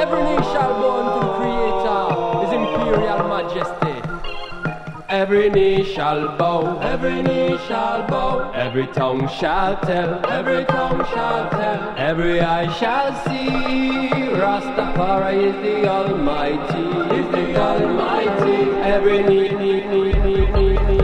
Every knee shall bow unto the Creator, His imperial majesty. Every knee shall bow, every knee shall bow, every tongue shall tell, every tongue shall tell, every eye shall see. Rastafari is the Almighty, is the Almighty. Every knee